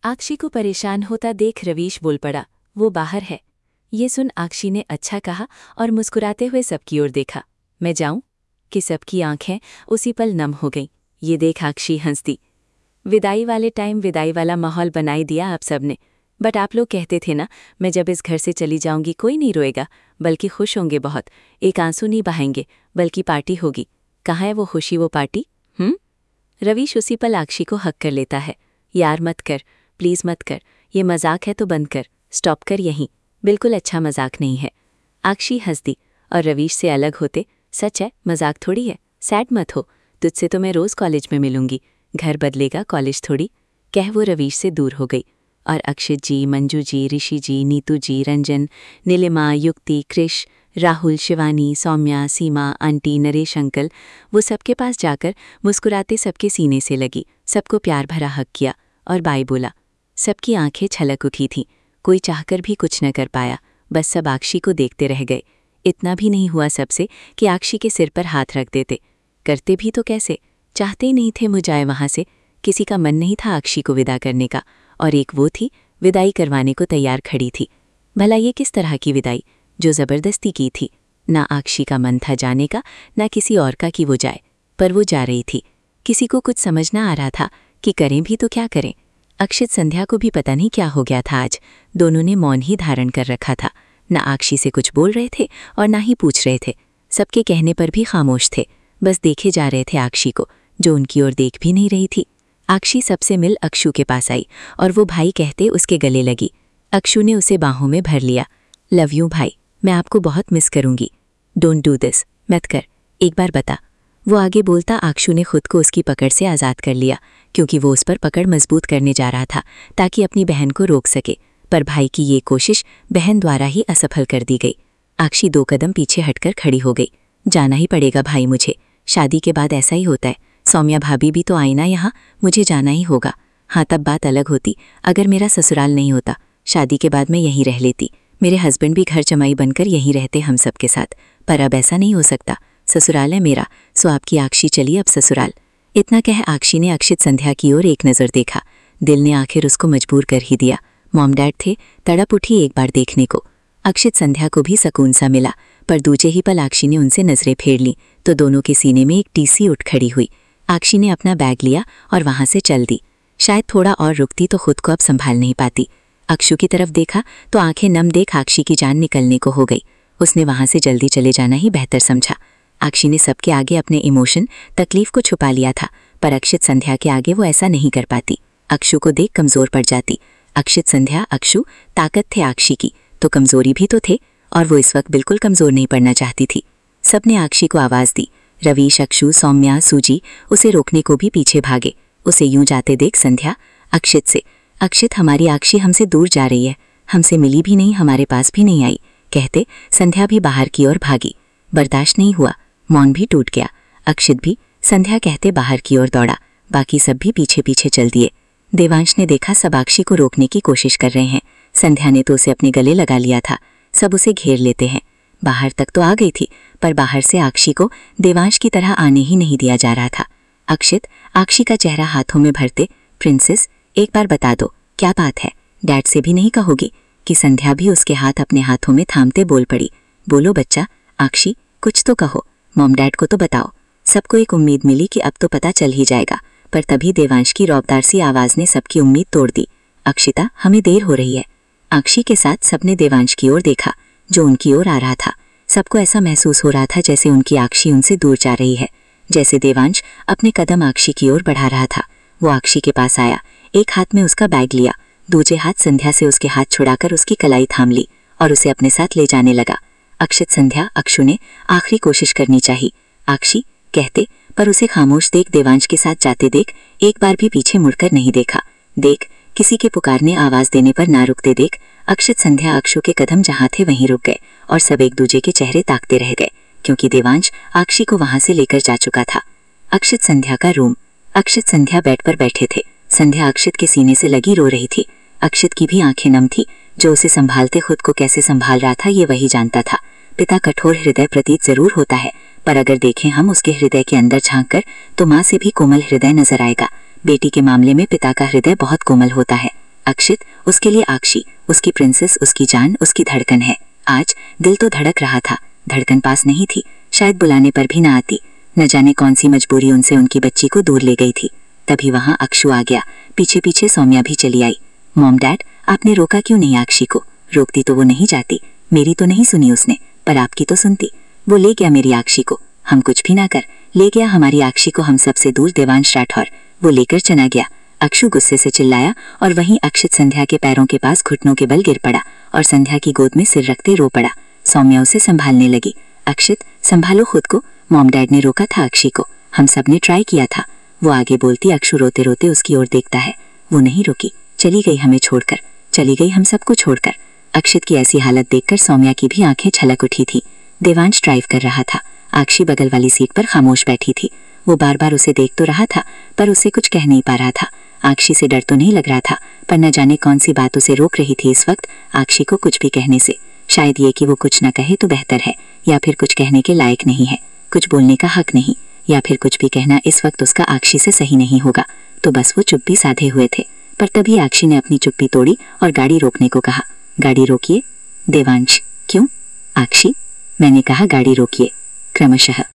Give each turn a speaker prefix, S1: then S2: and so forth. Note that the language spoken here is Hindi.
S1: आक्षी को परेशान होता देख रवीश बोल पड़ा, वो बाहर है। ये सुन आक्षी ने अच्छा कहा और मुस्कुराते हुए सबकी ओर देखा। मैं जाऊं? कि सबकी आंखें उसी पल नम हो गईं। ये देख आक्षी हंस दी। विदाई वाले टाइम विदाई वाला माहौल बनाई दिया आप सबने। बट आप लोग कहते थे ना, मैं जब इस घर से चली जाऊंगी कोई नहीं रोएगा, बल्कि खुश होंगे बहुत, एक आंसू नहीं बहाएंगे, बल्कि पार्टी होगी। कहाँ है वो खुशी, वो पार्टी? रवीश उसी पल आक्षी को हक कर लेता है। यार मत कर, प्लीज़ मत कर, ये मजाक है तो बंद कर, स्टॉप कर यहीं, बिल्कुल अच्छा मजाक नहीं है। आक्षी हंस दी और रवीश से अलग होते, सच है मजाक थोड़ी है, सैड मत हो, तुझसे तो मैं रोज़ कॉलेज में मिलूंगी, घर बदलेगा कॉलेज थोड़ी। कह वो रवीश से दूर हो गई और अक्षित जी, मंजू जी, ऋषि जी, नीतू जी, रंजन, नीलिमा, युक्ति, कृष, राहुल, शिवानी, सौम्या, सीमा, आंटी, नरेश अंकल, वो सबके पास जाकर मुस्कुराते सबके सीने से लगी, सबको प्यार भरा हक किया और बाय बोला। सबकी आंखें छलक उठी थीं, कोई चाहकर भी कुछ न कर पाया, बस सब आक्षी को देखते रह गए। इतना भी नहीं हुआ सबसे कि आक्षी के सिर पर हाथ रख देते, करते भी तो कैसे, चाहते ही नहीं थे मुझाए वहाँ से। किसी का मन नहीं था आक्षी को विदा करने का, और एक वो थी विदाई करवाने को तैयार खड़ी थी। भला ये किस तरह की विदाई, जो ज़बरदस्ती की थी? ना आक्षी का मन था जाने का, ना किसी और का कि वो जाए, पर वो जा रही थी। किसी को कुछ समझ ना आ रहा था कि करें भी तो क्या करें। अक्षित संध्या को भी पता नहीं क्या हो गया था आज, दोनों ने मौन ही धारण कर रखा था, ना आक्षी से कुछ बोल रहे थे और ना ही पूछ रहे थे। सबके कहने पर भी खामोश थे, बस देखे जा रहे थे आक्षी को, जो उनकी ओर देख भी नहीं रही थी। आक्षी सबसे मिल अक्षु के पास आई और वो भाई कहते उसके गले लगी। अक्षु ने उसे बाहों में भर लिया। लव यू भाई, मैं आपको बहुत मिस करूंगी। डोंट डू दिस, मत कर, एक बार बता। वो आगे बोलता अक्षु ने खुद को उसकी पकड़ से आज़ाद कर लिया, क्योंकि वो उस पर पकड़ मजबूत करने जा रहा था ताकि अपनी बहन को रोक सके, पर भाई की ये कोशिश बहन द्वारा ही असफल कर दी गई। आक्षी 2 कदम पीछे हटकर खड़ी हो गई। जाना ही पड़ेगा भाई मुझे, शादी के बाद ऐसा ही होता है। सौम्या भाभी भी तो आई ना यहाँ, मुझे जाना ही होगा। हाँ, तब बात अलग होती अगर मेरा ससुराल नहीं होता, शादी के बाद मैं यहीं रह लेती, मेरे हस्बैंड भी घर जमाई बनकर यहीं रहते हम सब के साथ, पर अब ऐसा नहीं हो सकता। ससुराल है मेरा, सो आपकी आक्षी चली अब ससुराल। इतना कह आक्षी ने अक्षित संध्या की ओर एक नज़र देखा। दिल ने आखिर उसको मजबूर कर ही दिया। मॉम डैड थे, तड़प उठी एक बार देखने को। अक्षित संध्या को भी सुकून सा मिला, पर दूजे ही पल आक्षी ने उनसे नजरें फेर लीं तो दोनों के सीने में एक टीसी उठ खड़ी हुई। आक्षी ने अपना बैग लिया और वहां से चल दी। शायद थोड़ा और रुकती तो खुद को अब संभाल नहीं पाती। अक्षु की तरफ देखा तो आंखें नम देख आक्षी की जान निकलने को हो गई। उसने वहां से जल्दी चले जाना ही बेहतर समझा। आक्षी ने सबके आगे अपने इमोशन, तकलीफ को छुपा लिया था, पर अक्षित संध्या के आगे वो ऐसा नहीं कर पाती। अक्षु को देख कमजोर पड़ जाती। अक्षित संध्या, अक्षु ताकत थे आक्षी की, तो कमजोरी भी तो थे, और वो इस वक्त बिल्कुल कमजोर नहीं पड़ना चाहती थी। सबने आक्षी को आवाज दी। रवीश, अक्षु, सौम्या, सूजी उसे रोकने को भी पीछे भागे। उसे यूं जाते देख संध्या अक्षित से, अक्षित हमारी आक्षी हमसे दूर जा रही है, हमसे मिली भी नहीं, हमारे पास भी नहीं आई, कहते संध्या भी बाहर की ओर भागी। बर्दाश्त नहीं हुआ, मौन भी टूट गया। अक्षित भी संध्या कहते बाहर की ओर दौड़ा, बाकी सब भी पीछे पीछे चल दिए। देवांश ने देखा सब आक्षी को रोकने की कोशिश कर रहे हैं। संध्या ने तो उसे अपने गले लगा लिया था, सब उसे घेर लेते हैं। बाहर तक तो आ गई थी, पर बाहर से आक्षी को देवांश की तरह आने ही नहीं दिया जा रहा था। अक्षित आक्षी का चेहरा हाथों में भरते, प्रिंसेस एक बार बता दो क्या बात है, डैड से भी नहीं कहोगी? कि संध्या भी उसके हाथ अपने हाथों में थामते बोल पड़ी। बोलो बच्चा, आक्षी कुछ तो कहो, मॉम डैड को तो बताओ। सबको एक उम्मीद मिली कि अब तो पता चल ही जाएगा, पर तभी देवांश की रौबदार सी आवाज ने सबकी उम्मीद तोड़ दी। अक्षिता, हमें देर हो रही है। आक्षी के साथ सबने देवांश की ओर देखा, जो उनकी ओर आ रहा था। सबको ऐसा महसूस हो रहा था जैसे उनकी आक्षी उनसे दूर जा रही है, जैसे देवांश अपने कदम आक्षी की ओर बढ़ा रहा था। वो आक्षी के पास आया, एक हाथ में उसका बैग लिया, दूसरे हाथ संध्या से उसके हाथ छुड़ाकर उसकी कलाई थाम ली और उसे अपने साथ ले जाने लगा। अक्षित, संध्या, अक्षु ने आखिरी कोशिश करनी चाहिए, आक्षी कहते, पर उसे खामोश देख देवांश के साथ जाते देख एक बार भी पीछे मुड़कर नहीं देखा। देख, किसी के पुकारने आवाज देने पर ना रुकते देख अक्षित, संध्या, अक्षु के कदम जहां थे वहीं रुक गए और सब एक दूजे के चेहरे ताकते रह गए, क्योंकि देवांश आक्षी को वहां से लेकर जा चुका था। अक्षित, संध्या का रूम। अक्षित, संध्या बेड पर बैठे थे। संध्या अक्षित के सीने से लगी रो रही थी। अक्षित की भी आंखें नम थी। जो उसे संभालते खुद को कैसे संभाल रहा था ये वही जानता था। पिता कठोर हृदय प्रतीत जरूर होता है, पर अगर देखें हम उसके हृदय के अंदर झांक कर तो माँ से भी कोमल हृदय नजर आएगा। बेटी के मामले में पिता का हृदय बहुत कोमल होता है। अक्षित उसके लिए आक्षी, उसकी प्रिंसेस, उसकी जान, उसकी धड़कन है। आज दिल तो धड़क रहा था, धड़कन पास नहीं थी, शायद बुलाने पर भी ना आती। न जाने कौन सी मजबूरी उनसे उनकी बच्ची को दूर ले गई थी। तभी वहां अक्षु आ गया, पीछे पीछे सौम्या भी चली आई। मॉम डैड, आपने रोका क्यों नहीं आक्षी को? रोकती तो वो नहीं जाती, मेरी तो नहीं सुनी उसने, पर आपकी तो सुनती। वो ले गया मेरी आक्षी को, हम कुछ भी ना कर, ले गया हमारी आक्षी को हम सबसे दूर। देवांश राठौर वो लेकर चला गया। अक्षु गुस्से से चिल्लाया और वहीं अक्षित संध्या के पैरों के पास घुटनों के बल गिर पड़ा और संध्या की गोद में सिर रखते रो पड़ा। सौम्या उसे संभालने लगी। अक्षित, संभालो खुद को, मॉम डैड ने रोका था अक्षी को, हम सब ने ट्राई किया था। वो आगे बोलती, अक्षु रोते रोते उसकी ओर देखता है। वो नहीं रुकी, चली गई हमें छोड़कर, चली गई हम सबको छोड़कर। अक्षित की ऐसी हालत देखकर सौम्या की भी आंखें छलक उठी थी। देवांश ड्राइव कर रहा था, आक्षी बगल वाली सीट पर खामोश बैठी थी। वो बार बार उसे देख तो रहा था, पर उसे कुछ कह नहीं पा रहा था। आक्षी से डर तो नहीं लग रहा था, पर न जाने कौन सी बात उसे रोक रही थी इस वक्त आक्षी को कुछ भी कहने से। शायद ये कि वो कुछ न कहे तो बेहतर है, या फिर कुछ कहने के लायक नहीं है, कुछ बोलने का हक नहीं, या फिर कुछ भी कहना इस वक्त उसका आक्षी से सही नहीं होगा। तो बस वो चुप्पी साधे हुए थे। पर तभी आक्षी ने अपनी चुप्पी तोड़ी और गाड़ी रोकने को कहा। गाड़ी रोकिए। देवांश, क्यों? आक्षी, मैंने कहा गाड़ी रोकिए। क्रमशः